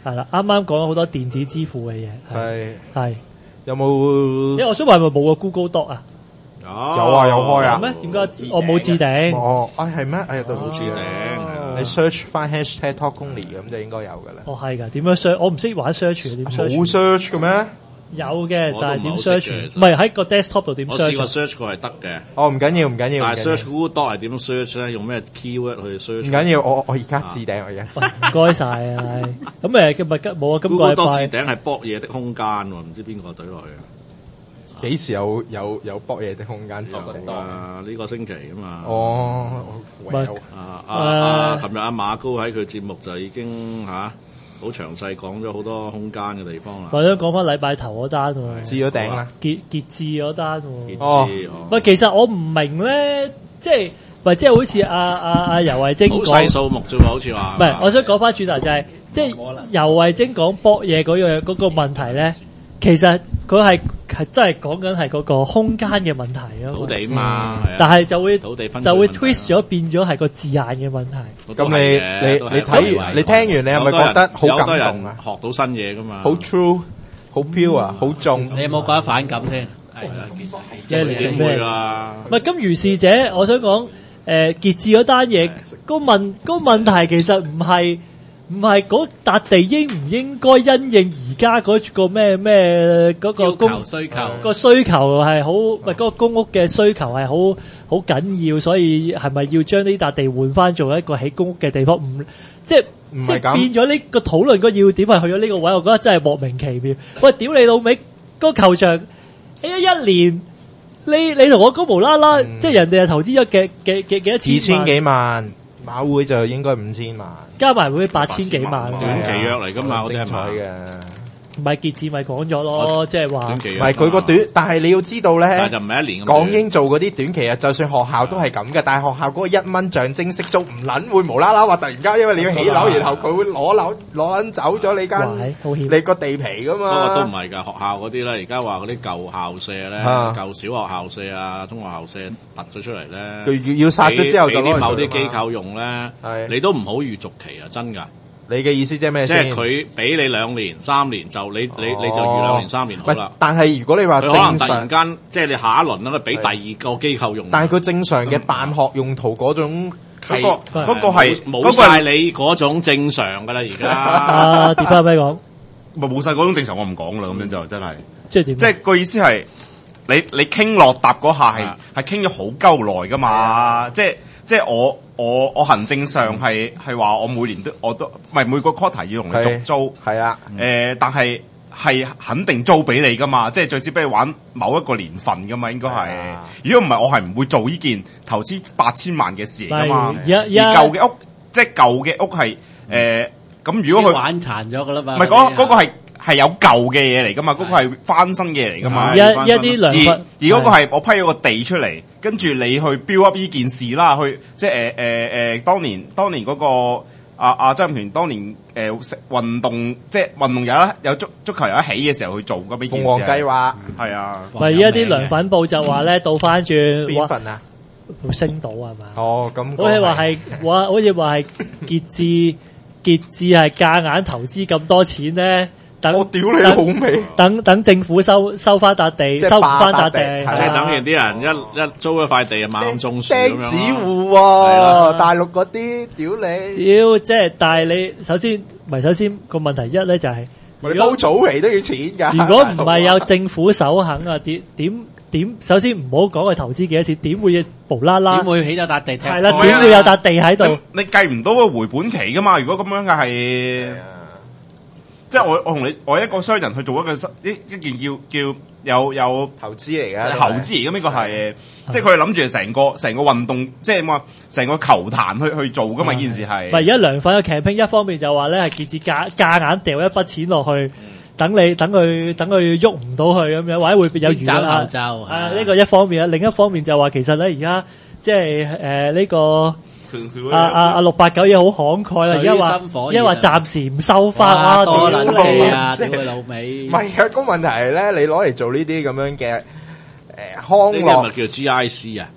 係啦，啱啱講咗好多電子支付嘅嘢，係有冇？ 因為我想問係咪冇個 Google Doc 啊？ 有啊，有開啊。 咩？點解我冇置頂？ 係咩？對唔住頂。 你 search 翻 hashtag talk only 咁就應該有㗎啦。 係㗎，點樣 search？我唔識玩 search 點 search？ 冇 search 嘅咩？ 有嘅，但係點 search？唔係喺個 desktop 度點 search？ 我試過 search 過係得嘅。 唔緊要。但係 search Google Doc 係點 search 咧？用咩 keyword 去 search？ 唔緊要，我而家置頂我而家。 唔該晒啊！咁咪冇啊？今個禮拜 Google Doc 置頂係博嘢的空間喎，唔知邊個懟落去啊？ 幾時有博嘢的空間置頂啊？呢個星期啊嘛。琴日阿馬高喺佢節目就已經好詳細講咗好多空間嘅地方啦。 或者講翻禮拜頭嗰單喎， 置咗頂啦， 傑志嗰單喎。 傑志其實我唔明咧，即係好似阿游蕙禎講， 好細數目啫喎，好似話。 唔係，我想講翻轉頭就係，即係游蕙禎講博嘢嗰個問題咧，其實佢係真係講緊係嗰個空間嘅問題咯。 土地嘛， 但係就會 twist 咗變咗係個字眼嘅問題。 咁你聽完你係咪覺得好感動啊？ 學到新嘢噶嘛？ 好 true， 好 pure， 好重。 你有冇覺得反感先？ 即係點會啦？ 唔係咁如是者，我想講傑志嗰單嘢個問題其實唔係嗰笪地應唔應該因應而家嗰個咩嗰個需求個需求係好，嗰個公屋嘅需求係好緊要，所以係咪要將呢笪地換翻做一個起公屋嘅地方？即係變咗呢個討論個要點係去咗呢個位，我覺得真係莫名其妙。喂，屌你老味，個球場一年你同我講無啦啦，即係人哋係投資咗幾多錢 ？2000幾萬，馬會就應該5000萬， 加埋會8000幾萬。 短期約嚟㗎嘛， 精彩嘅。 唔係傑志咪講咗咯，即係話唔係佢個短，但係你要知道咧， 但係就唔係一年咁。 港英做嗰啲短期啊，就算學校都係咁嘅，但係學校嗰個1蚊象徵式租唔撚會無啦啦話突然間因為你要起樓，然後佢會攞撚走咗你間你個地皮噶嘛。 不過都唔係㗎，學校嗰啲咧，而家話嗰啲舊校舍咧，舊小學校舍啊、中學校舍突咗出嚟咧， 佢要殺咗之後就攞嚟某啲機構用咧，你都唔好預續期啊，真㗎。 你嘅意思即係咩先？ 即係佢俾你2年3年就你就預2年3年好啦。 但係如果你話正常， 可能突然間即係你下一輪咧，俾第二個機構用。 但係佢正常嘅辦學用途嗰種嗰個係冇晒你嗰種正常㗎啦，而家。 跌翻俾你講， 咪冇晒嗰種正常，我唔講啦，咁樣就真係。 即係點？ 即係個意思係你傾落搭嗰下係傾咗好鳩耐㗎嘛，即係我行政上係話我每年都唔係每個 quarter 要同你續租， 係啊， 但係肯定租俾你噶嘛，即係最少俾你玩某一個年份噶嘛，應該係。如果唔係，我係唔會做呢件投資8000萬嘅事嚟噶嘛。而舊嘅屋，即係舊嘅屋係咁，如果佢玩殘咗噶啦嘛。 唔係嗰個係有舊嘅嘢嚟噶嘛，嗰個係翻新嘅嚟噶嘛。 一啲兩分， 而嗰個係我批咗個地出嚟，跟住你去 build up 呢件事啦，去即係當年嗰個阿張劍權當年運動，即係運動有足球有得起嘅時候去做嗰邊件事。 鳳凰計劃係啊。 咪而家啲涼粉報就話咧倒翻轉邊份啊？ 星島係嘛？ 哦，咁好似話係好似話係傑志係夾硬投資咁多錢咧。 我屌你老味！ 等政府收翻笪地，收唔翻笪地， 即係等於啲人一租一塊地啊，猛咁種樹咁樣。 釘子戶喎，大陸嗰啲屌你！ 屌，即係但係你首先個問題一咧就係， 你煲草皮都要錢㗎。 如果唔係有政府首肯啊，點？首先唔好講佢投資幾多錢，點會無啦啦？ 點會起咗笪地？ 係啦，點會有笪地喺度？ 你計唔到個回本期㗎嘛？如果咁樣嘅係。即係我同你，我一個商人去做一件叫有投資嚟嘅， 投資嚟嘅呢個係，即係佢係諗住成個運動，即係話成個球壇去做㗎嘛，件事係。 而家涼粉嘅 campaign 一方面就話咧係傑志夾硬掉一筆錢落去，等佢喐唔到佢咁樣，或者會有餘額。呢個一方面啊，另一方面就話其實咧而家即係呢個。689嘢好慷慨啦，而家話暫時唔收翻啊， 多撚謝啊，屌佢老味！ 唔係啊，個問題係咧，你攞嚟做呢啲咁樣嘅康樂， 咪叫 GIC 啊？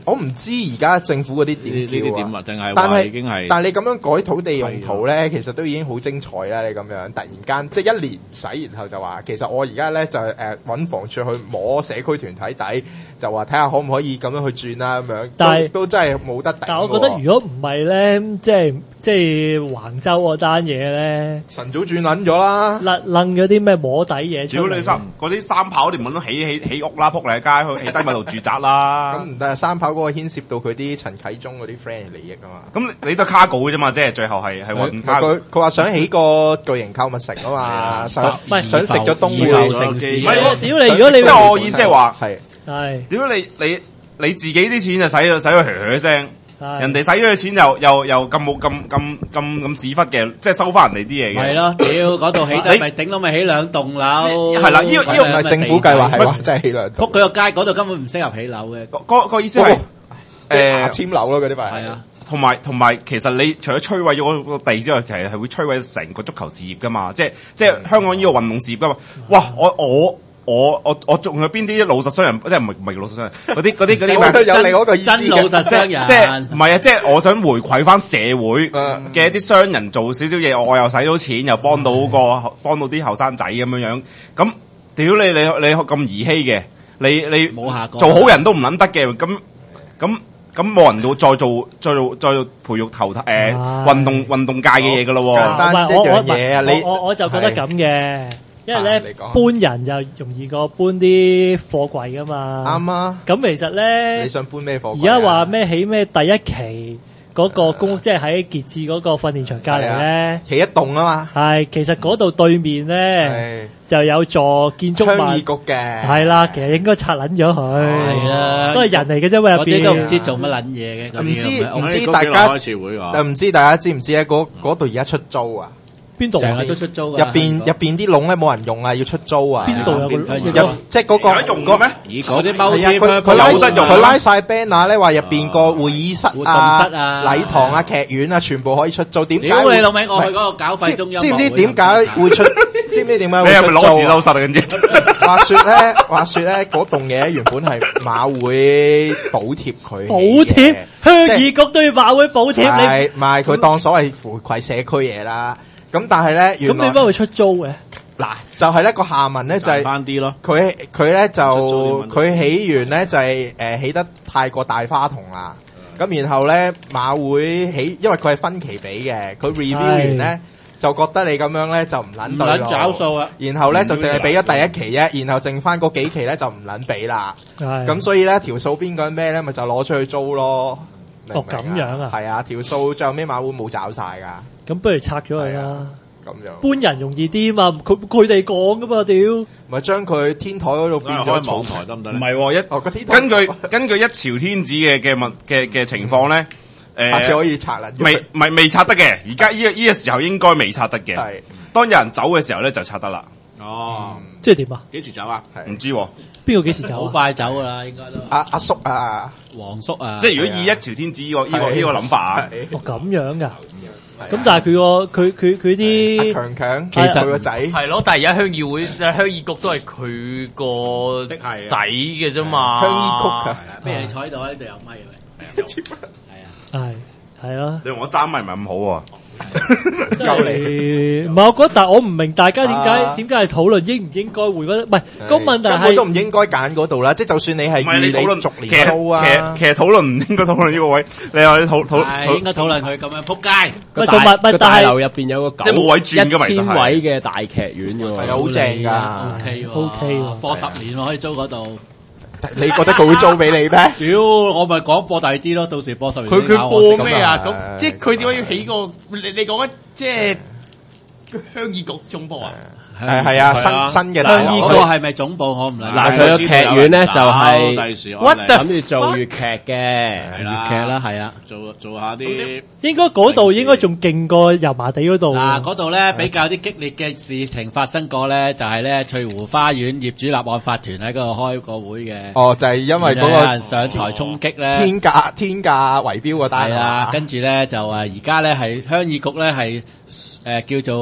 我唔知而家政府嗰啲點叫啊， 定係話已經係， 但係你咁樣改土地用途咧，其實都已經好精彩啦！你咁樣突然間即係一年唔使，然後就話其實我而家咧就揾房署去摸社區團體底，就話睇下可唔可以咁樣去轉啦咁樣，但係都真係冇得頂。 但係我覺得如果唔係咧，即係橫州嗰單嘢咧， 晨早轉撚咗啦， 撚咗啲咩摸底嘢出嚟。 如果你嗰啲三跑，你唔都起屋啦，仆你街去起低密度住宅啦。 咁唔得，三跑嗰個牽涉到佢啲陳啟宗嗰啲 friend 利益啊嘛。 咁你都卡稿嘅啫嘛，即係最後係運卡。 佢話想起個巨型購物城啊嘛，想食咗東匯城市。 唔係，屌你！如果你即係我意思係話係， 屌你自己啲錢就使到噓聲。人哋使咗嘅錢又咁冇咁屎忽嘅，即係收翻人哋啲嘢嘅。 係咯，屌嗰度起得咪頂到咪起兩棟樓。 係啦，呢個唔係政府計劃，係話真係起兩棟。 仆佢個街嗰度根本唔適合起樓嘅。 個意思係簽樓咯，嗰啲咪係啊。 同埋，其實你除咗摧毀咗個地之外，其實係會摧毀成個足球事業噶嘛。即係香港呢個運動事業噶嘛。哇！我仲有邊啲老實商人，即係唔係老實商人嗰啲有你嗰個意思真老實商人， 即係唔係啊？即係我想回饋翻社會嘅一啲商人做少少嘢，我又使到錢，又幫到啲後生仔咁樣。咁屌你咁兒戲嘅，你冇下個做好人都唔撚得嘅，咁冇人再做培育運動界嘅嘢噶咯喎。 簡單一樣嘢啊！ 我就覺得咁嘅。因為咧搬人就容易過搬啲貨櫃噶嘛， 啱啊！ 咁其實咧， 你想搬咩貨櫃？ 而家話咩起咩第一期嗰個公屋，即係喺傑志嗰個訓練場隔籬咧， 起一棟啊嘛。 係，其實嗰度對面咧就有座建築物， 鄉議局嘅係啦，其實應該拆撚咗佢，係啦，都係人嚟嘅啫嘛，入邊都唔知做乜撚嘢嘅， 唔知大家唔知大家知唔知咧？嗰度而家出租啊！ 邊度成日都出租入邊啲窿咧冇人用啊，要出租啊！ 邊度有即係嗰個用嘅咩？ 嗰啲踎添， 佢拉晒 banner 咧，話入邊個會議室啊、禮堂啊、劇院啊，全部可以出租。點解？ 屌你老味！我去嗰個搞廢中音， 知唔知點解會出？知唔知點解？ 你係咪攞錢收實啊？跟住話說咧，嗰棟嘢原本係馬會補貼佢， 補貼鄉議局都要馬會補貼你， 唔係佢當所謂回饋社區嘢啦。咁但係咧， 咁你幫佢出租嘅？ 嗱，就係咧個下文咧就係翻啲咯。 佢咧就佢起完咧就係起得太過大花筒啦。咁然後咧馬會起，因為佢係分期俾嘅，佢 review 完咧就覺得你咁樣咧就唔撚對路， 找數啊。 然後咧就淨係俾咗第一期啫，然後剩翻嗰幾期咧就唔撚俾啦。咁所以咧條數邊個係咩咧，咪就攞出去租咯。 哦，咁樣啊？ 係啊，條數最後尾馬會冇找晒噶。 咁不如拆咗佢啦。 咁樣搬人容易啲嘛？佢哋講噶嘛？屌， 咪將佢天台嗰度變咗網台得唔得？ 唔係根據一朝天子嘅情況咧， 下次可以拆啦。 未拆得嘅，而家呢個時候應該未拆得嘅。係當有人走嘅時候咧就拆得啦。 哦， 即係點啊？ 幾時走啊？ 唔知邊個幾時走？ 好快走噶啦，應該都。 阿叔啊， 黃叔啊， 即係如果以一朝天子呢個諗法啊， 哦咁樣噶。咁但係佢啲強其實佢個仔係咯，但係而家鄉議局都係佢個仔嘅啫嘛。 鄉議局咩？你坐喺度呢度有咪嘅？係啊， 係咯。 你同我爭咪唔係咁好喎。 夠你唔係，我覺得，但我唔明大家點解係討論應唔應該換嗰，唔係個問題係根本都唔應該揀嗰度啦。即係就算你係你討論逐年租啊， 其實討論唔應該討論呢個位。你話你應該討論佢咁樣撲街。 個大樓入邊有個即係冇位轉㗎嘛，其實係 1000位嘅大劇院㗎喎， 係好正㗎 ，OK 喎， 播10年可以租嗰度。 你覺得佢會租俾你咩？ 屌，我咪講播第二啲咯，到時播10年。 佢播咩啊？咁即係佢點解要起個？你講緊即係鄉議局總部啊？ 係啊，新嘅鄉議局係咪總部？我唔理。 嗱，佢個劇院咧就係屈諗住做粵劇嘅， 粵劇啦，係啊， 做下啲。 應該嗰度應該仲勁過油麻地嗰度。 嗱，嗰度咧比較啲激烈嘅事情發生過咧，就係咧翠湖花園業主立案法團喺嗰度開個會嘅。 哦，就係因為嗰個有人上台衝擊咧， 天價圍標嗰單係啊，跟住咧就而家咧係鄉議局咧係叫做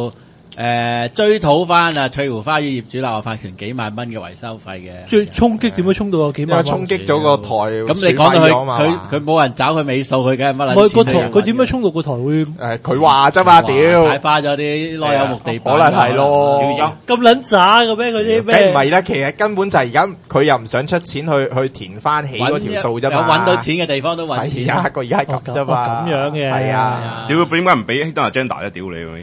追討翻啊翠湖花園業主立案法團幾萬蚊嘅維修費嘅。 最衝擊點樣衝到有幾萬蚊？ 衝擊咗個台， 咁你講到佢冇人找佢尾數，佢梗係乜撚錢？ 唔係個台，佢點樣衝到個台會？ 佢話啫嘛，屌踩花咗啲攞有木地板， 可能係咯。 咁撚渣嘅咩？嗰啲咩？ 梗唔係啦，其實根本就係而家佢又唔想出錢去填翻起嗰條數啫嘛。 有揾到錢嘅地方都揾錢。 係啊，佢而家係咁啫嘛。 咁樣嘅係啊。 屌佢點解唔俾 Hidden Agenda 咧？屌你！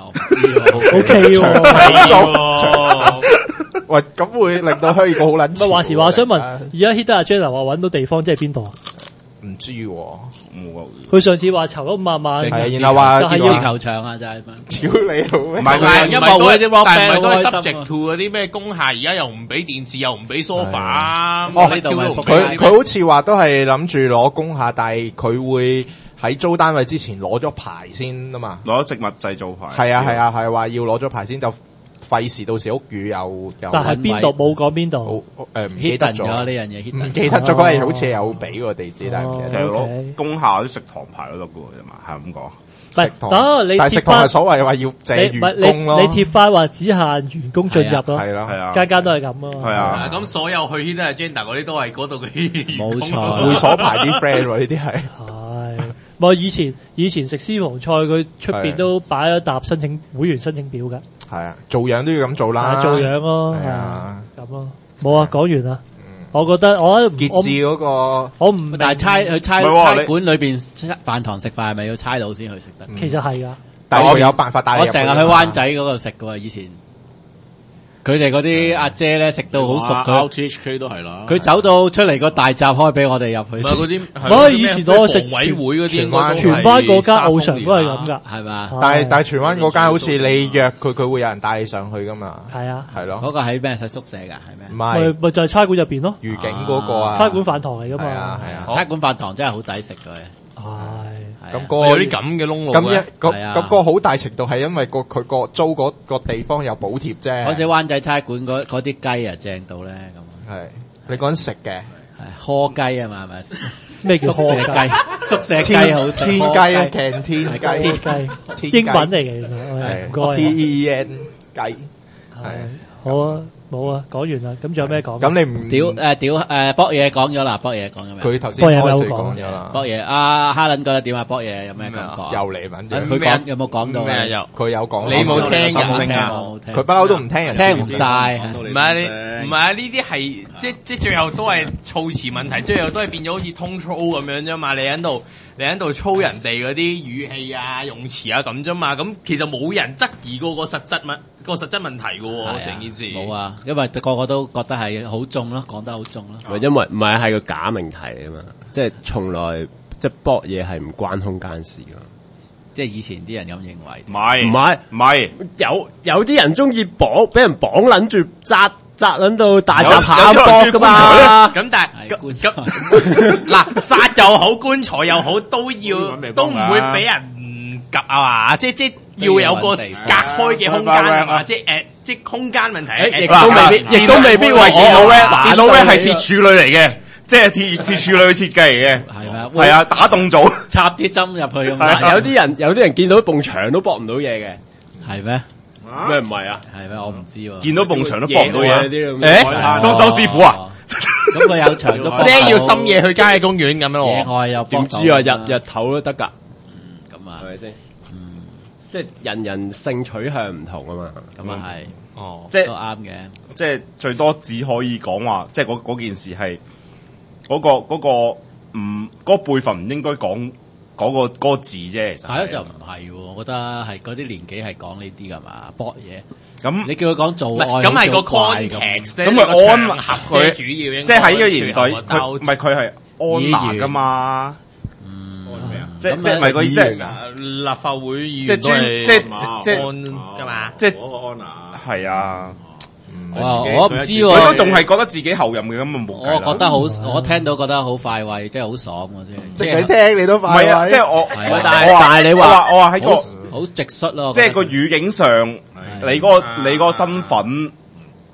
O K 喎， 喂，咁會令到虛個好撚。 唔係話時話，想問而家 Hidden Agenda 話揾到地方，即係邊度啊？ 唔知喎， 佢上次話籌咗500萬， 然後話就係要球場啊，就係屌你老味！ 唔係佢音樂會啲 rock band 但係都係好開心 subject to 嗰啲咩工廈，而家又唔俾電視，又唔俾 sofa。 哦， 呢度咪佢好似話都係諗住攞工廈，但係佢會喺租單位之前攞咗牌先啊嘛， 攞植物製造牌。 係啊係話要攞咗牌先，就費事到時屋宇又。 但係邊度冇講邊度？ 唔記得咗呢樣嘢， 唔記得咗嗰日好似有俾個地址，但係唔記得。 其實攞工廈啲食堂牌都得嘅喎，嘛係咁講。 唔係， 但係食堂係所謂話要借員工咯。 你貼翻話只限員工進入咯， 係啦， 間間都係咁咯。 係啊， 咁所有去 Hidden Agenda 嗰啲都係嗰度嘅員工。 冇錯， 會所牌啲 friend 喎，呢啲係。 係，我以前食私房菜，佢出邊都擺咗沓申請會員申請表㗎。 係啊，做樣都要咁做啦。 做樣咯，係啊，咁咯。冇啊，講完啦。我覺得傑志嗰個， 我唔但係差館裏邊飯堂食飯係咪要差佬先去食得？ 其實係㗎， 但係我有辦法帶你入去。 我成日去灣仔嗰度食㗎喎，以前。佢哋嗰啲阿姐咧食到好熟，佢 RTHK 都係啦。 佢走到出嚟個大閘開俾我哋入去。 嗰啲， 我以前我食委會嗰啲， 荃灣嗰間澳場都係咁㗎， 係嘛？ 但係荃灣嗰間好似你約佢會有人帶你上去㗎嘛？ 係啊， 係咯。 嗰個喺咩？喺宿舍㗎，係咩？ 唔係， 咪就係差館入邊咯。 愉景嗰個啊， 差館飯堂嚟㗎嘛。 係啊。 差館飯堂真係好抵食㗎。 係， 咁有啲咁嘅窿路嘅。 咁個好大程度係因為佢個租嗰個地方有補貼啫。 嗰時灣仔差館嗰啲雞啊正到咧咁。 係你講緊食嘅， 係柯雞啊嘛係咪？ 咩叫柯雞？ 宿舍雞好天雞啊，鏡天雞， 英文嚟嘅， 係 TEN 雞，係好啊。冇啊，講完啦，咁仲有咩講？ 咁你唔博嘢講咗啦，博嘢講咗未？ 佢頭先開嘴講咗啦。 博嘢，阿哈倫覺得點啊？博嘢有咩感覺？ 又嚟問佢講有冇講到？ 佢有講， 你冇聽㗎？ 佢不嬲都唔聽人， 聽唔晒。 唔係啊！呢啲係即最後都係措辭問題，最後都係變咗好似通操咁樣啫嘛。你喺度操人哋嗰啲語氣啊、用詞啊咁啫嘛。咁其實冇人質疑過個實質問題㗎喎，成件事。 冇啊。因為個個都覺得係好重咯，講得好重咯。 因為唔係個假命題啊嘛，即係從來即係搏嘢係唔關空間事噶， 即係以前啲人咁認為。 唔係，有啲人中意綁，俾人綁撚住紮撚到大閘下搏噶嘛。 咁但係咁嗱，紮又好，棺材又好，都唔會俾人夾啊嘛，即要有個隔開嘅空間係嘛，即係空間問題。 亦都未必話電腦咧係鐵處女嚟嘅，即係鐵處女設計嚟嘅。 係咪？ 係啊，打洞組插啲針入去咁。 有啲人見到埲牆都搏唔到嘢嘅， 係咩？ 咩唔係啊？ 係咩？我唔知喎。 見到埲牆都搏唔到嘢啲裝修師傅啊？ 咁佢有牆都即係要深夜去郊野公園咁樣咯。 野外又點知啊？日頭都得㗎。 咁啊， 係咪先？即係人性取向唔同啊嘛， 咁啊係， 即係都啱嘅， 即係最多只可以講話，即係嗰件事係嗰個輩份唔應該講嗰個字啫，其實係咯，就唔係，我覺得係嗰啲年紀係講呢啲噶嘛，搏嘢。 咁你叫佢講做愛， 咁係個 context， 咁佢安合佢， 主要即係喺呢個年代，佢唔係佢係安娜噶嘛。即係咪個意思係立法會議員即係即係㗎嘛？ 即係係啊！ 我唔知喎， 佢都仲係覺得自己後任嘅咁啊冇。 我覺得好，我聽到覺得好快慰，即係好爽嘅啫。 即係你聽你都快慰。 唔係啊，即係我， 但係你話我話喺個好直率咯， 即係個語境上，你嗰個身份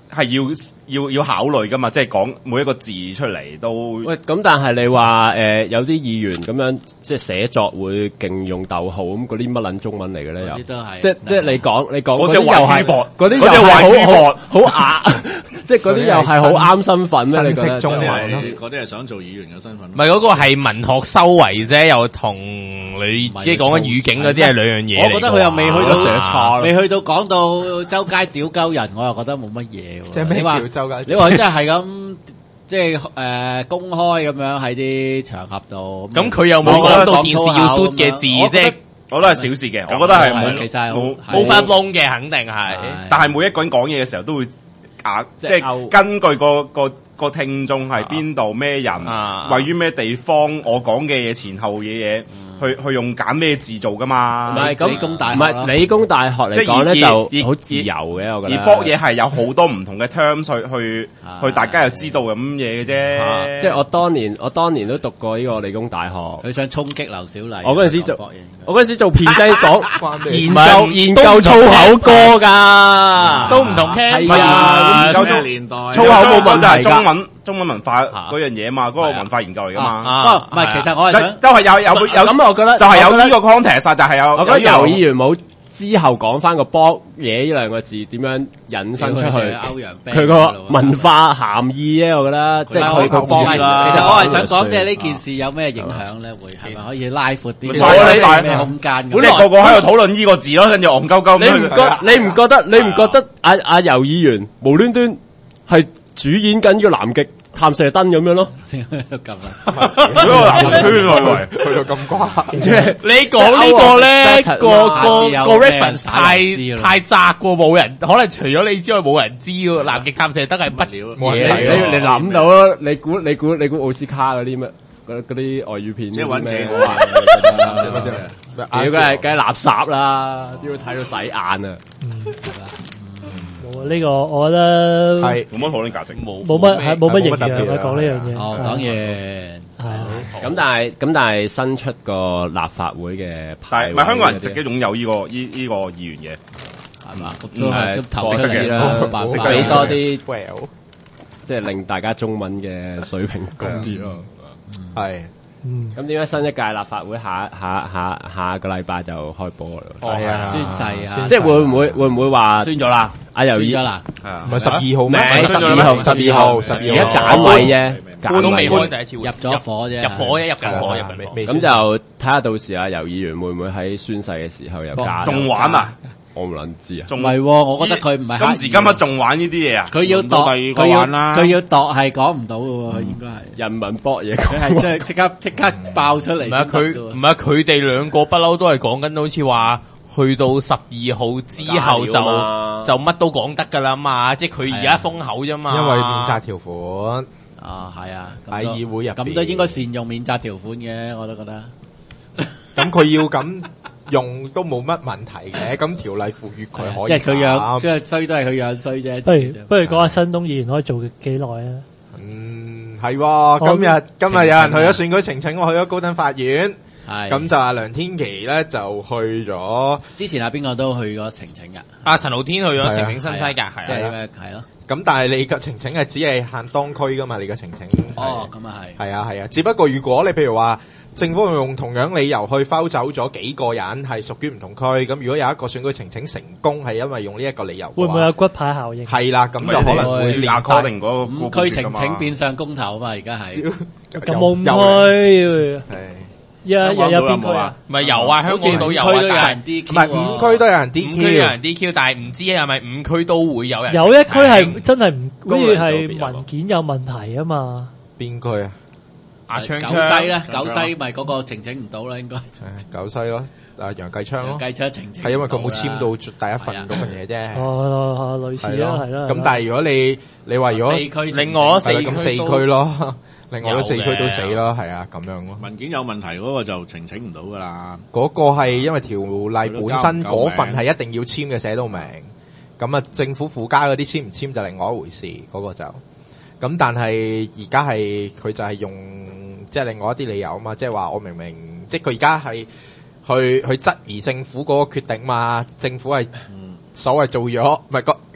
係要考慮噶嘛，即係講每一個字出嚟都。 喂，咁但係你話有啲議員咁樣即係寫作會勁用逗號咁，嗰啲乜撚中文嚟嘅咧？又啲都係即係你講嗰啲又係嗰啲又係好雅，即係嗰啲又係好啱身份咩？你覺得中文嗰啲係想做議員嘅身份。 唔係嗰個係文學修為啫，又同你即係講緊語境嗰啲係兩樣嘢。 我覺得佢又未去到寫錯，未去到講到周街屌鳩人，我又覺得冇乜嘢。 即係咩叫周街？ 你話佢真係咁，即係公開咁樣喺啲場合度。 咁佢又冇講到電視要嘟嘅字，即係我都係小事嘅。我覺得係其實冇發窿嘅，肯定係。 但係每一個人講嘢嘅時候都會即係根據個聽眾係邊度咩人，位於咩地方，我講嘅嘢前後嘅嘢。去用揀咩字做噶嘛？ 唔係咁， 理工大學唔係理工大學嚟講咧就好自由嘅，我覺得。 而博嘢係有好多唔同嘅 terms 去大家又知道咁嘢嘅啫。 即係我當年都讀過呢個理工大學。 佢想衝擊劉小麗。 我嗰陣時做 present 講研究粗口歌㗎， 都唔同聽。 係啊， 研究年代粗口冇問題，就係中文文化嗰樣嘢嘛，嗰個文化研究嚟噶嘛。 唔係，其實我係想都係有咁，我覺得就係有呢個 context，就係有。 我覺得游議員冇之後講翻個博嘢呢兩個字點樣引申出去，佢個文化含義咧，我覺得即係佢個博啦。 其實我係想講，即係呢件事有咩影響咧？會係咪可以拉闊啲？有咩空間？ 即係個個喺度討論呢個字咯，跟住戇鳩鳩。 你唔覺得阿游議員無端端係主演緊個南極探射燈咁樣咯？ 咁啊，嗰個南區來去到咁誇， 你講呢個咧個 reference 太窄喎，冇人可能除咗你之外冇人知喎。南極探射燈係乜嘢？ 你諗到咯？你估奧斯卡嗰啲咩？嗰啲外語片即係揾咩？ 幾梗係垃圾啦，都要睇到洗眼啊！ 呢個我覺得係冇乜討論價值， 冇乜營養啊！講呢樣嘢。 哦，講完係咁但係新出個立法會嘅派， 唔係香港人自己擁有呢個議員嘅， 係嘛？咁都係投出嚟啦， 俾多啲，即係令大家中文嘅水平高啲咯。 係。 咁點解新一屆立法會下個禮拜就開波啦？ 係啊， 宣誓啊！ 即係會唔會話宣咗啦？ 阿游議咗啦， 唔係12號咩？12號而家揀位啫， 都未開第一次會， 入咗火啫， 入緊火。 咁就睇下到時阿游議員會唔會喺宣誓嘅時候又加？ 仲玩啊？ 我唔撚知啊， 唔係，我覺得佢唔係今時今日仲玩呢啲嘢啊！ 佢要度，佢要度係講唔到嘅喎，應該係人民博嘢， 佢係即刻爆出嚟。 唔係佢哋兩個不嬲都係講緊，好似話去到12號之後就乜都講得㗎啦嘛，即係佢而家封口啫嘛。 因為免責條款啊，係啊， 喺議會入邊咁都應該善用免責條款嘅，我都覺得。 咁佢要咁用都冇乜問題嘅，咁條例賦予佢可以。 即係佢樣，即係衰都係佢樣衰啫。 不如講下新東議員可以做幾耐啊？ 係今日有人去咗選舉呈請，我去咗高等法院。 係咁就阿梁天琦咧就去咗。 之前邊個都去咗呈請噶？ 阿陳浩天去咗呈請新西噶，係啊，係咯。 咁但係你嘅呈請係只係限當區噶嘛？你嘅呈請哦，咁啊係。 係啊，只不過如果你譬如話政府用同樣理由去摟走咗幾個人係屬於唔同區，咁如果有一個選舉呈請成功係因為用呢一個理由， 會唔會有骨牌效應？ 係啦，咁就可能會連確定嗰個五區呈請變相公投啊嘛，而家係咁冇區有邊區啊？ 唔係有啊，香港都有區都有人 DQ， 唔係5區都有人 DQ， 5區有人 DQ， 但係唔知係咪5區都會有人。 有一區係真係唔，好似係文件有問題啊嘛。 邊區啊？ 九西咧，九西咪嗰個呈請唔到啦，應該。 九西咯，楊繼昌咯。 楊繼昌呈請係因為佢冇簽到第一份嗰份嘢啫。 類似啦，係啦。 咁但係如果你話如果另外4區， 咁4區咯。另外嗰4區都死咯，係啊，咁樣咯。 文件有問題嗰個就呈請唔到噶啦。 嗰個係因為條例本身嗰份係一定要簽嘅，寫到明。咁啊，政府附加嗰啲簽唔簽就另外一回事，嗰個就。咁但係而家係佢就係用即係另外一啲理由啊嘛，即係話我明明即係佢而家係去質疑政府嗰個決定嘛，政府係所謂做咗唔係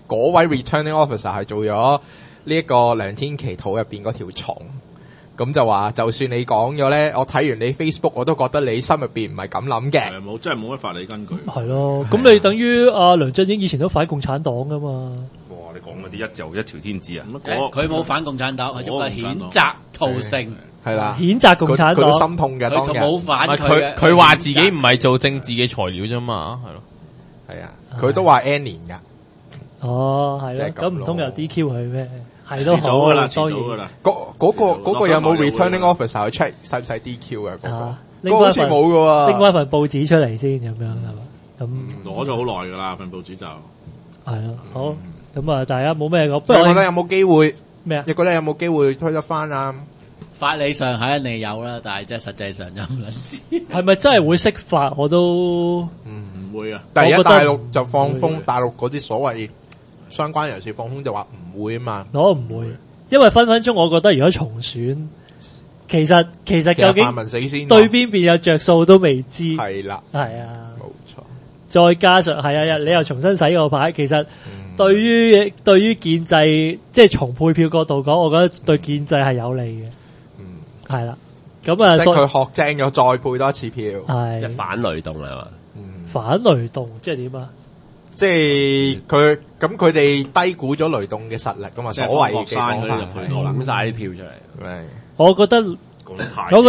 嗰位 returning officer 係做咗呢一個梁天琦肚入邊嗰條蟲。咁就話，就算你講咗咧，我睇完你 Facebook， 我都覺得你心入邊唔係咁諗嘅。 係真係冇乜法理根據。 係咯，咁你等於阿梁振英以前都反共產黨噶嘛？ 哇！你講嗰啲一朝天子啊！ 佢冇反共產黨，佢只不過譴責屠城。 係啦， 譴責共產黨， 佢都心痛嘅。當日冇反佢， 佢話自己唔係做政治嘅材料啫嘛，係咯。 係啊，佢都話 N 年噶。 哦，係咯，咁唔通又 DQ 佢咩？係都好噶啦， 當然。 嗰個有冇 returning officer 去 check 使唔使 DQ 嘅？嗰個好似冇噶喎。 拎翻份報紙出嚟先咁樣係嘛？咁攞咗好耐噶啦，份報紙就係咯。好咁啊，大家冇咩講。 不過我覺得有冇機會咩啊？ 你覺得有冇機會推得翻啊？ 法理上係一定有啦，但係即係實際上就唔撚知。 係咪真係會釋法？我都唔會啊。 第一大陸就放風，大陸嗰啲所謂相關人士放風就話唔會啊嘛。 我唔會，因為分分鐘我覺得如果重選，其實究竟泛民死先對邊邊有着數都未知。 係啦， 係啊， 冇錯。 再加上係啊，你又重新洗個牌，其實對於建制，即係從配票角度講，我覺得對建制係有利嘅。係啦，咁啊， 即係佢學精咗，再配多一次票， 係即係反雷動係嘛？ 反雷動即係點啊？ 即係佢哋低估咗雷動嘅實力噶嘛？所謂嘅講法係攬晒啲票出嚟。 我覺得我覺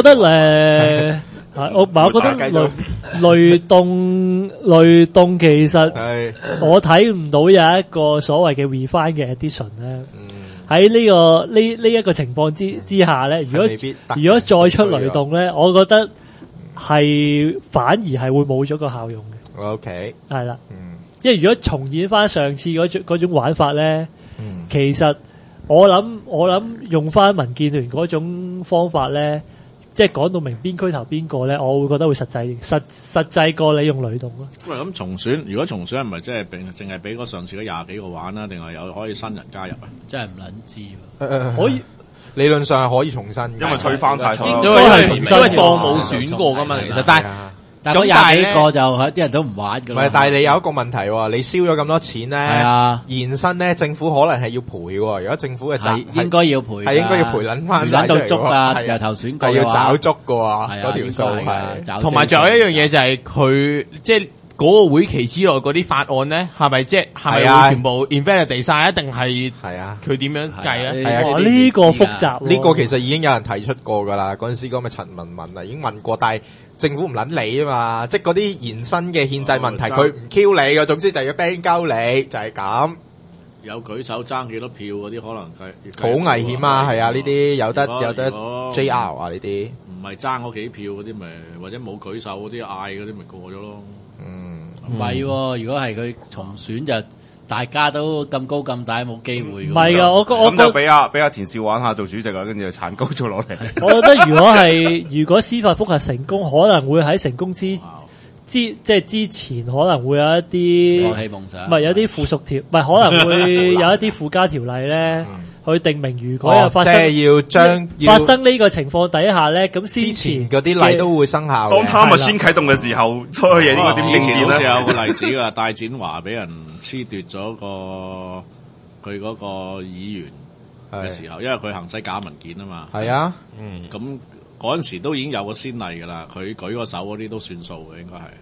得雷動其實我睇唔到有一個所謂嘅 refine 嘅 edition 咧。喺呢一個情況之下咧，如果再出雷動咧，我覺得係反而係會冇咗個效用嘅。 OK， 係啦，因為如果重演翻上次嗰種玩法咧，其實我諗用翻民建聯嗰種方法咧，即係講到明邊區投邊個咧，我會覺得會實際過你用雷動咯。 喂，咁重選，如果重選係咪即係淨係俾嗰上次嗰20幾個玩啦，定係有可以新人加入啊？ 真係唔撚知喎。 可以理論上係可以重新， 因為推翻晒， 因為當冇選過噶嘛，其實但係廿幾個就啲人都唔玩噶啦。 唔係，但係你有一個問題喎，你燒咗咁多錢咧，延伸咧，政府可能係要賠喎。如果政府嘅責應該要賠， 係應該要賠撚翻， 撚到足啊！由頭選過係要找足嘅喎，嗰條數係。同埋仲有一樣嘢就係佢即係嗰個會期之內嗰啲法案咧，係咪會全部 invalidate 晒？一定係佢點樣計咧？ 呢個複雜， 呢個其實已經有人提出過㗎啦。嗰陣時嗰個陳文文啊已經問過，但係政府唔撚理啊嘛，即係嗰啲延伸嘅憲制問題，佢唔 Q 你嘅，總之就要 ban 鳩你，就係咁。 有舉手爭幾多票嗰啲可能好危險啊！係啊，呢啲有得 JR 啊呢啲， 唔係爭嗰幾票嗰啲咪，或者冇舉手嗰啲嗌嗰啲咪過咗咯。 唔係，如果係佢重選就大家都咁高咁大冇機會。 唔係啊，我咁就俾阿田少玩下做主席啊，跟住就鏟高咗落嚟。 我覺得如果司法覆核成功，可能會喺成功之前可能會有一啲放棄夢想， 唔係有啲附屬條，唔係可能會有一啲附加條例咧，去定明如果有發生， 即係發生呢個情況底下咧，咁之前嗰啲例都會生效。 當他咪先啟動嘅時候，所有嘢應該點應變咧？ 好似有個例子㗎，戴展華俾人褫奪咗佢嗰個議員嘅時候，因為佢行使假文件啊嘛。 係啊， 咁嗰陣時都已經有個先例㗎啦，佢舉個手嗰啲都算數嘅，應該係。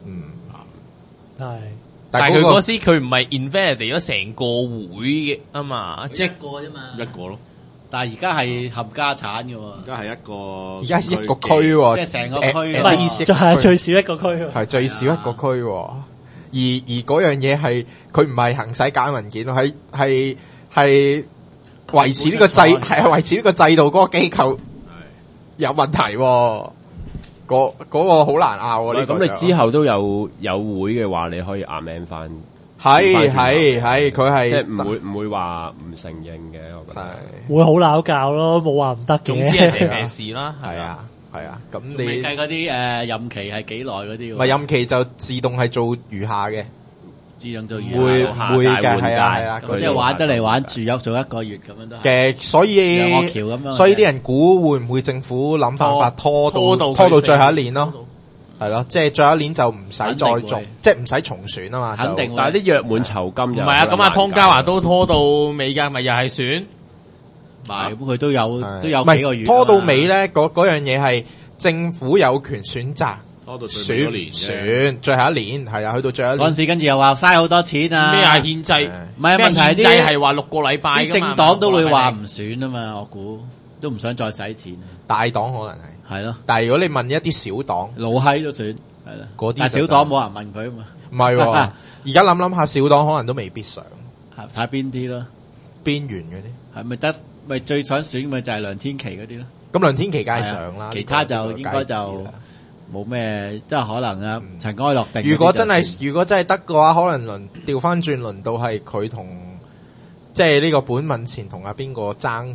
係。 但係佢嗰時佢唔係 invalidate 咗成個會嘅啊嘛， 即係一個啫嘛， 一個咯。 但係而家係冚家產嘅喎， 而家係一個， 而家係一個區喎， 即係成個區， 唔係就係最少一個區， 係最少一個區喎。而嗰樣嘢係佢唔係行使假文件咯，係維持呢個制，係維持呢個制度嗰個機構有問題喎。嗰個好難拗喎。 咁你之後都有會嘅話，你可以 amend 翻。 係，佢係即係唔會話唔承認嘅，我覺得會好鬧交咯，冇話唔得嘅。 總之係成件事啦， 係啊。咁你計嗰啲任期係幾耐嗰啲？ 唔係任期就自動係做餘下嘅。 自動做會嘅，係啊， 即係玩得嚟玩住，做一個月咁樣都嘅，所以啲人估會唔會政府諗辦法拖到最後一年咯？ 係咯，即係最後一年就唔使再重，即係唔使重選啊嘛。 肯定， 但係啲約滿酬金就唔係啊，咁湯家驊都拖到尾㗎，咪又係選。 唔係，咁佢都有幾個月。 拖到尾咧，嗰樣嘢係政府有權選擇。 拖到選最後一年係啊，去到最後一年嗰陣時，跟住又話嘥好多錢啊！ 咩啊憲制？ 唔係問題係啲係話6個禮拜， 啲政黨都會話唔選啊嘛，我估都唔想再使錢。 大黨可能係咯， 但係如果你問一啲小黨， 老閪都選係啦， 嗰啲但係小黨冇人問佢啊嘛。 唔係喎，而家諗下，小黨可能都未必上， 睇下邊啲咯， 邊緣嗰啲係咪得？咪最想選咪就係梁天琦嗰啲咯。 咁梁天琦梗係上啦， 其他就應該就冇咩，即係可能啊塵埃落定。 如果真係得嘅話，可能調翻轉輪到係佢同即係呢個本民前同阿邊個爭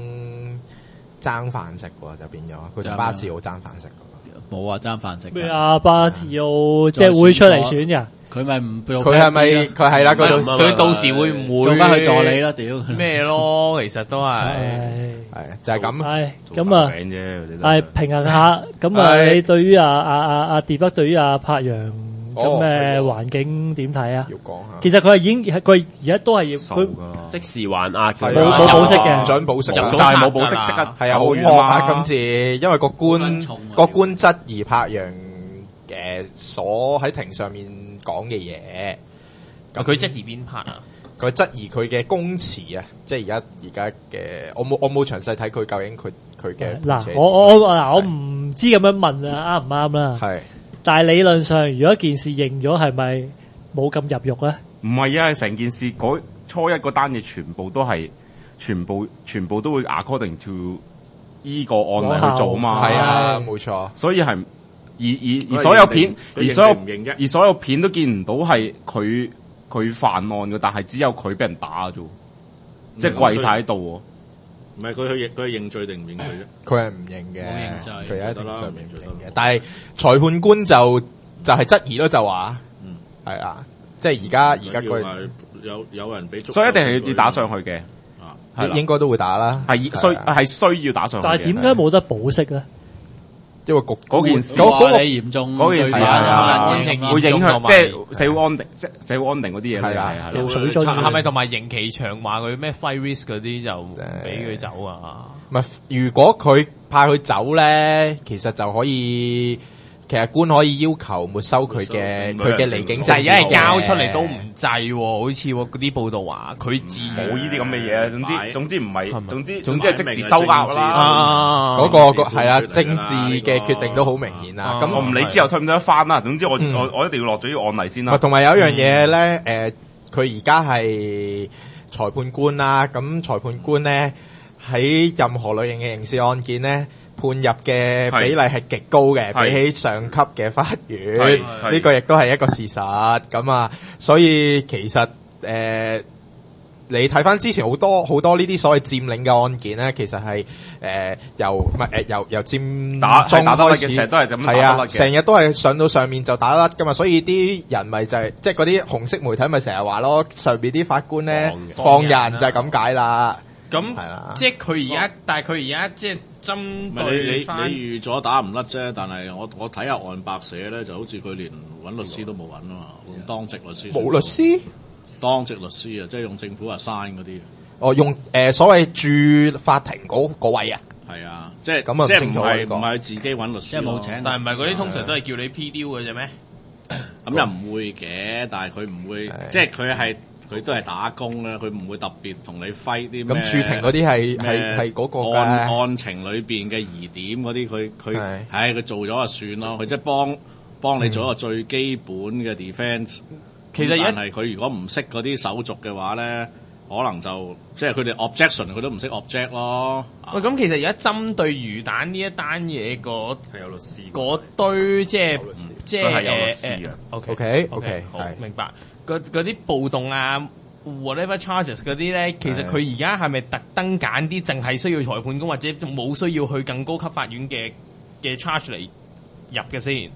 飯食喎，就變咗佢同巴治奧爭飯食。 冇話爭飯食。 咩啊？巴治奧即係會出嚟選㗎？ 佢咪唔佢係咪佢係啦？ 佢到時會唔會做翻佢助理啦？屌咩咯？其實都係就係咁。 係咁啊，係平衡下。咁啊，你對於阿蝶北對於阿柏楊咁嘅環境點睇啊？ 要講下。 其實佢而家都係要佢即時還押， 冇保釋嘅， 唔准保釋， 但係冇保釋即刻係啊，好惡啊！今次因為個官質疑柏楊所喺庭上面講嘅嘢， 咁佢質疑邊 part 啊？ 佢質疑佢嘅供詞啊，即係而家嘅，我冇詳細睇佢究竟佢嘅嗱，我唔知咁樣問啊啱唔啱啦？係，但係理論上，如果件事認咗，係咪冇咁入獄咧？ 唔係啊，成件事初一嗰單嘢全部都都會 according to 依個案例去做嘛？ 係啊，冇錯， 所以係。而所有片，而所有片都見唔到係佢犯案嘅，但係只有佢俾人打啫，即係跪晒喺度。 唔係佢認罪定唔認罪啫？ 佢係唔認嘅，佢喺庭上面唔認嘅。但係裁判官就係質疑咯，就話，係啊，即係而家佢有人俾捉， 所以一定係要打上去嘅， 應該都會打啦， 係需要打上去。 但係點解冇得保釋咧？ 因為嗰件事嚴重， 嗰件事會影響即係社會安定，即係社會安定嗰啲嘢係啦。 係咪同埋刑期長話佢咩 flight risk 嗰啲就俾佢走啊？ 唔係，如果佢派佢走咧，其實就可以。其實官可以要求沒收佢嘅離境證， 就係因為交出嚟都唔制，好似嗰啲報道話佢自冇呢啲咁嘅嘢，總之唔係，總之係即時收押啦。 嗰個係啦，政治嘅決定都好明顯啦。咁我唔理之後推唔推得翻啦。總之我一定要落咗呢個案例先啦。 同埋有一樣嘢咧，佢而家係裁判官啦，咁裁判官咧喺任何類型嘅刑事案件咧，判入嘅比例係極高嘅，比起上級嘅法院，呢個亦都係一個事實。咁啊，所以其實你睇翻之前好多呢啲所謂佔領嘅案件咧，其實係由佔打開始， 成日都係咁打係啊，成日都係上到上面就打甩噶嘛。所以啲人咪就係即係嗰啲紅色媒體咪成日話咯，上邊啲法官咧放人就係咁解啦。 咁即係佢而家，但係佢而家即係針對翻你預咗打唔甩啫，但係我睇下岸白寫咧，就好似佢連揾律師都冇揾啊嘛，用當值律師。 冇律師？ 當值律師啊，即係用政府話 sign 嗰啲。 哦，用所謂駐法庭嗰位啊？ 係啊，即係咁啊， 即係唔係自己揾律師， 即係冇請。 但係唔係嗰啲通常都係叫你 P deal 嘅啫咩？ 咁又唔會嘅，但係佢唔會，即係佢都係打工啦，佢唔會特別同你揮啲咩。 咁駐庭嗰啲係嗰個案情裏邊嘅疑點嗰啲，佢做咗就算咯，佢即係幫你做一個最基本嘅 defence。其實但係佢如果唔識嗰啲手續嘅話咧，可能就即係佢哋 objection 佢都唔識 object 咯。 喂，咁其實而家針對魚蛋呢一單嘢係有律師嗰堆即係係有律師嘅。 OK， 好明白。嗰啲暴動啊 ，whatever charges 嗰啲咧，其實佢而家係咪特登揀啲淨係需要裁判官或者冇需要去更高級法院嘅 charge 嚟入嘅先？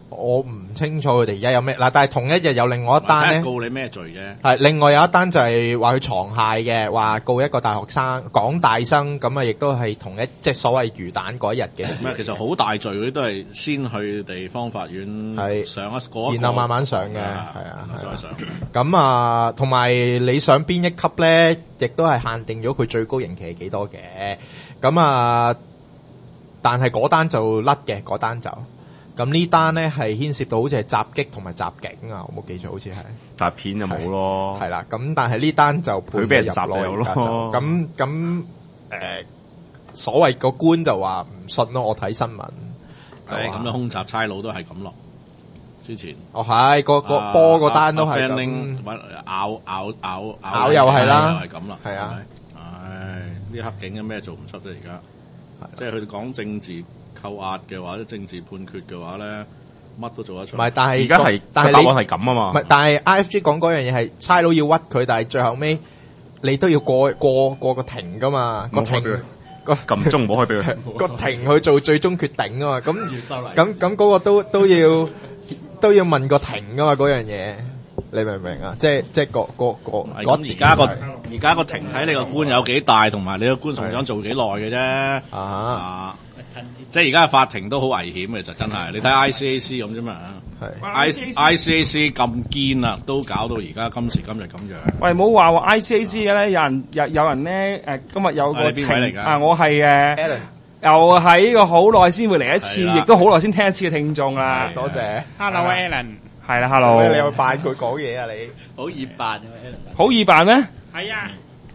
我唔清楚佢哋而家有咩嗱，但係同一日有另外一單咧， 告你咩罪啫？ 係另外有一單就係話佢藏械嘅，話告一個大學生港大生，咁啊亦都係同一即係所謂魚蛋嗰一日嘅事。 其實好大罪嗰啲都係先去地方法院上一個， 然後慢慢上嘅，係啊，再上。 咁啊，同埋你上邊一級咧，亦都係限定咗佢最高刑期係幾多嘅。咁啊，但係嗰單就甩嘅，嗰單就。咁呢單咧係牽涉到好似係襲擊同埋襲警啊，我冇記錯，好似係但片就冇咯。 係啦，咁但係呢單就判俾人襲就有咯。 咁所謂個官就話唔信咯，我睇新聞就咁樣空襲差佬都係咁咯。之前係個波個單都係咁咬又係啦， 又係咁啦。 係啊， 啲黑警有咩做唔出啫？而家即係佢哋講政治扣押嘅話，或者政治判決嘅話咧，乜都做得出。 唔係，但係而家係答案係咁啊嘛。 唔係，但係 IFG 講嗰樣嘢係差佬要屈佢，但係最後尾你都要過個庭噶嘛，個庭撳鐘唔好開俾佢， 個庭去做最終決定噶嘛。咁嗰個都要問個庭噶嘛，嗰樣嘢你明唔明啊？即係個而家個庭睇你個官有幾大，同埋你個官從長做幾耐嘅啫。即係而家法庭都好危險嘅，其實真係。你睇 ICAC 咁啫嘛，ICAC 咁堅啊，都搞到而家今時今日咁樣。 喂，唔好話 ICAC 嘅咧，有人咧今日有個邊位嚟㗎？ 啊，我係又係呢個好耐先會嚟一次，亦都好耐先聽一次嘅聽眾啦。 多謝 ，Hello Alan， 係啦 ，Hello。 你有扮佢講嘢啊？你好易扮嘅 Alan， 好易扮咩？ 係啊。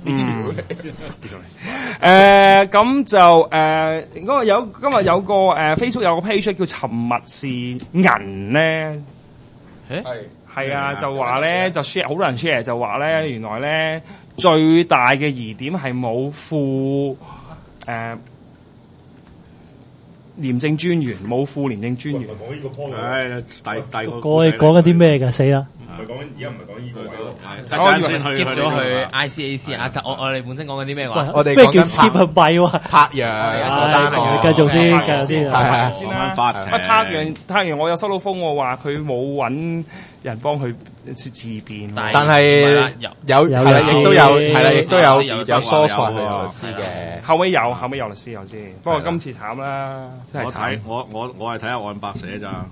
咁就今日有個Facebook 有個 page 叫沉默是銀咧，係啊，就話咧就 share 好多人 share 就話咧原來咧最大嘅疑點係冇副廉政專員，冇副廉政專員。 講呢個 point，大個講緊啲咩㗎？死啦！ 而家唔係講呢個位咯， 我以為 skip 咗去 ICAC 啊！我哋本身講緊啲咩話？ 我哋咩叫 skip 係弊喎？ 柏楊， 繼續先，繼續先。 係先啦。柏楊，我有收到風，我話佢冇揾人幫佢自辯， 但係有係啦，亦都有係啦，亦都有疏疏佢有律師嘅。 後尾有律師有先，不過今次慘啦，真係慘。 我係睇下案白寫咋。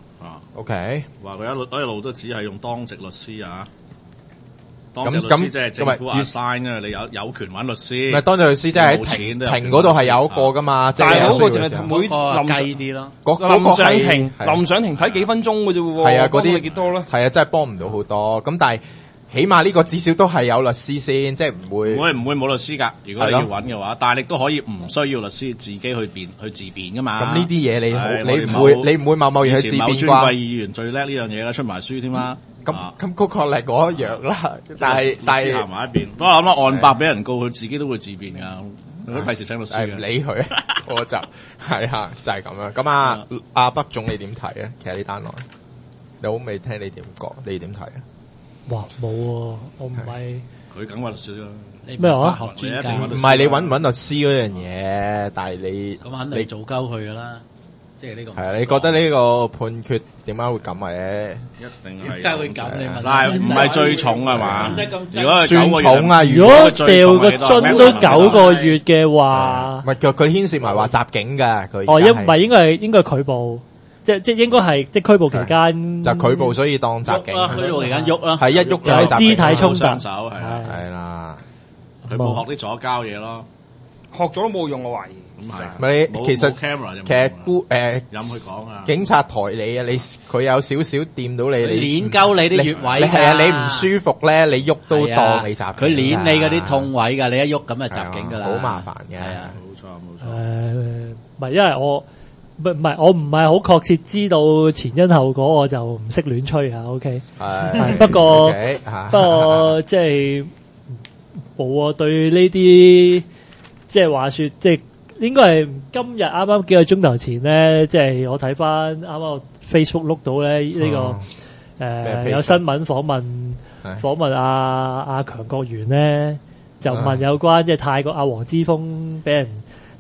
OK， 話佢一路都只係用當值律師啊，當值律師即係政府 assign 啊，你有權揾律師。 唔係當值律師，即係喺庭嗰度係有一個噶嘛，即係嗰個淨係每臨計啲咯。 臨上庭睇幾分鐘嘅啫喎。 係啊，嗰啲幾多咧？ 係啊，真係幫唔到好多。咁但係起碼呢個至少都係有律師先，即係唔會冇律師㗎。如果你要揾嘅話，但係你都可以唔需要律師自己去自辯㗎嘛。 咁呢啲嘢你唔會貿貿然去自辯啩？ 以前某尊貴議員最叻呢樣嘢啦，出埋書添啦。 咁嗰個嚟嗰一樣啦，但係行埋一邊。不過我諗案白俾人告，佢自己都會自辯㗎。你都費事請律師嘅。 唔理佢，我就係啊，就係咁樣。咁啊，阿北總你點睇啊？其實呢單案，你好未聽你點講？你點睇啊？ 哇，冇喎，我唔係佢梗揾律師啦。 咩話？ 唔係你揾唔揾律師嗰樣嘢，但係你咁肯定做鳩佢噶啦，即係呢個。 係啊，你覺得呢個判決點解會咁嘅？ 一定係。 點解會咁？你問。 但係唔係最重係嘛？如果算重啊， 如果掉個樽都9個月嘅話， 唔係佢牽涉埋話襲警㗎，佢。 哦，唔係應該拒捕。即應該係即拘捕期間就拘捕，所以當襲警。 拘捕期間喐啦， 係一喐就係襲肢體衝突， 係啦。 佢冇學啲左膠嘢咯， 學咗都冇用，我懷疑。 咁係，唔係你其實任佢講啊。 警察抬你啊，佢有少少掂到你， 捻鳩你啲穴位。 係啊，你唔舒服咧，你喐都當你襲警。 佢捻你嗰啲痛位㗎，你一喐咁就襲警㗎啦。 好麻煩嘅。 係啊， 冇錯。 唔係因為我。我唔係好確切知道前因後果，我就唔識亂吹啊。OK， 係不過即係冇啊。對呢啲即係話說，即係應該係今日啱啱幾個鐘頭前咧，即係我睇翻啱啱 Facebook 碌到咧呢個有新聞訪問阿強國元咧，就問有關即係泰國阿黃之鋒俾人。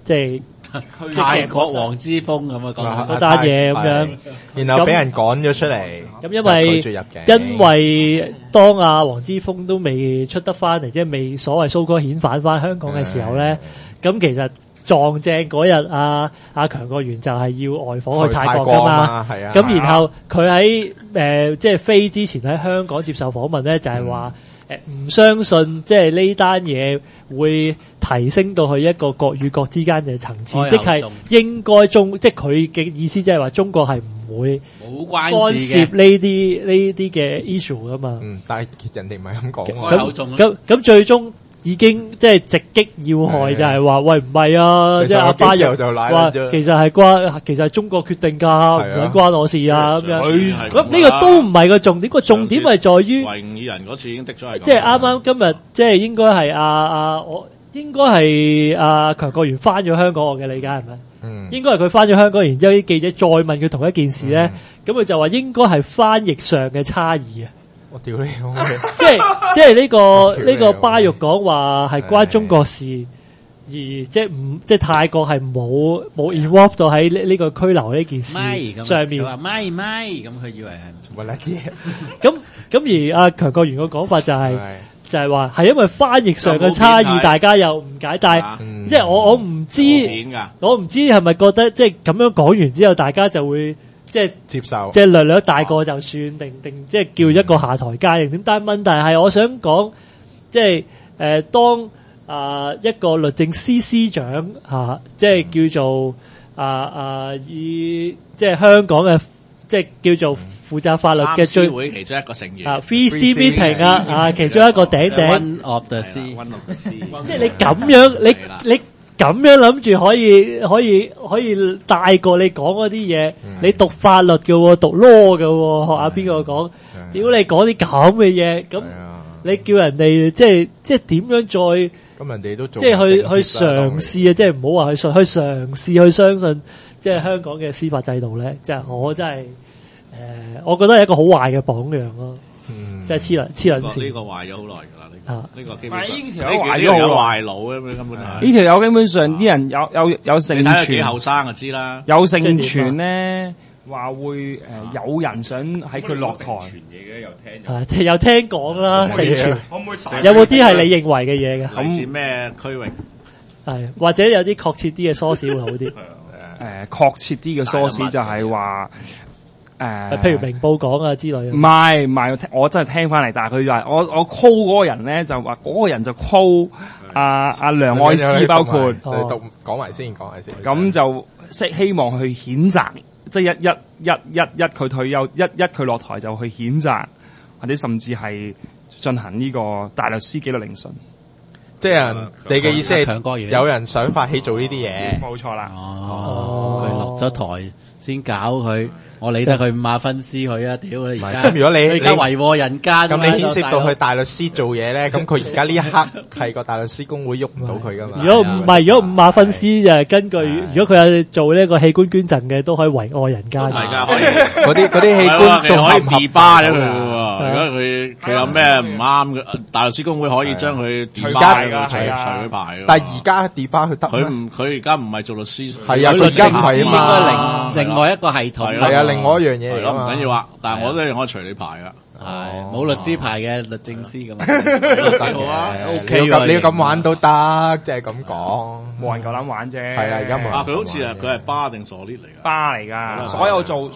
即係泰國黃之鋒咁啊，講嗰單嘢咁樣， 然後俾人趕咗出嚟。 咁因為當阿黃之鋒都未出得翻嚟，即係未所謂蘇哥遣返翻香港嘅時候咧，咁其實撞正嗰日阿強國元就係要外訪去泰國噶嘛，咁然後佢喺即係飛之前喺香港接受訪問咧，就係話唔相信即係呢單嘢會提升到去一個國與國之間嘅層次，即係應該即係佢嘅意思，即係話中國係唔會冇關干涉呢啲嘅 issue 噶嘛。 但係人哋唔係咁講。 咁最終已經即係直擊要害，就係話喂唔係啊，即係阿巴約話其實係中國決定㗎，唔關我事啊咁樣。咁呢個都唔係個重點，個重點係在於維吾爾人嗰次已經的咗係。即係啱啱今日即係應該係我應該係阿強國元翻咗香港，我嘅理解係咪？應該係佢翻咗香港，然之後啲記者再問佢同一件事咧，咁佢就話應該係翻譯上嘅差異啊。 我屌你！ 即係呢個巴育講話係關中國事，而即係泰國係冇 involve 到喺呢個拘留呢件事上面。佢話咪咁，佢以為係乜嘢？ 咁而阿強國元個講法就係話係因為翻譯上嘅差異，大家又誤解。但係即係我唔知係咪覺得即係咁樣講完之後，大家就會。即係接受， 即係略大個就算，定即係叫一個下台階定點？但係問題係，我想講，即係當一個律政司司長即係叫做以即係香港嘅即係叫做負責法律嘅最會其中一個成員VC meeting 其中一個頂 One of the C， 即係你咁樣你。咁樣諗住可以帶過你講嗰啲嘢，你讀法律嘅喎，讀 law 嘅喎，學下邊個講？屌你講啲咁嘅嘢，咁你叫人哋即係點樣再？ 咁人哋都做即係去嘗試啊！即係唔好話去嘗試去相信，即係香港嘅司法制度咧，即係我真係我覺得係一個好壞嘅榜樣咯。即係黐撚線。呢個壞咗好耐㗎啦。呢個基本上呢條友壞咗好壞腦咁樣根本係。 呢條友基本上啲人有盛傳， 你睇佢幾後生就知啦。 有盛傳咧話會有人想喺佢落台。傳嘢嘅有聽講啦，盛傳。可唔可以有冇啲係你認為嘅嘢嘅？ 嚟自咩區域？ 係或者有啲確切啲嘅 source 會好啲。 確切啲嘅 source 就係話。 譬如明報講啊之類。 唔係，我真係聽翻嚟，但係佢話我 call 嗰個人咧就話嗰個人就 call 阿梁愛詩，包括講埋先。 咁就希望去譴責，即係一佢退休，一佢落台就去譴責，或者甚至係進行呢個大律師紀律聆訊。 即係你嘅意思係有人想發起做呢啲嘢？ 冇錯啦。 佢落咗台先搞佢。我理得佢5分屍佢啊！屌你而家， 咁如果你而家為禍人間， 咁你牽涉到佢大律師做嘢咧，咁佢而家呢一刻係個大律師公會喐唔到佢噶嘛？ 如果唔係，如果5分屍就係根據，如果佢有做呢個器官捐贈嘅，都可以為愛人間。 大家可以嗰啲器官仲可以 debar 咗佢喎。如果佢有咩唔啱嘅，大律師公會可以將佢 debar 除佢牌。 但係而家 debar 佢得佢而家唔係做律師， 係啊，佢而家唔係啊嘛，另外一個系統係啊。另外一樣嘢嚟唔緊要啊，但係我都可以隨你排噶， 係冇律師牌嘅律政司咁。 好啊 ，OK，你要咁玩都得，即係咁講， 冇人夠膽玩啫。 係啊，而家冇人。 佢好似佢係巴定傻啲嚟㗎？ 巴嚟㗎，所有做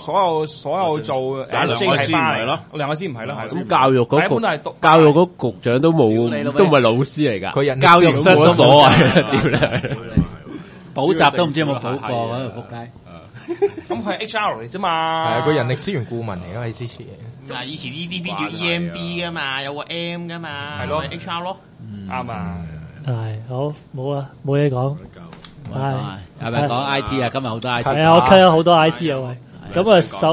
SJ 係巴嚟咯，梁愛詩唔係咯， 咁教育局局長都冇，都唔係老師嚟㗎。 佢教育上都冇所謂，屌你！ 補習都唔知有冇補過嗰度仆街。 咁佢係 HR 嚟啫嘛， 係啊，佢人力資源顧問嚟㗎，你之前。 嗱，以前呢啲叫 EMB 㗎嘛，有個 M 㗎嘛，係咯 HR 咯， 啱啊。 係好冇啊，冇嘢講。 係咪講 IT 啊？今日好多 IT。 係啊，我 cut 咗好多 IT 啊喂。咁啊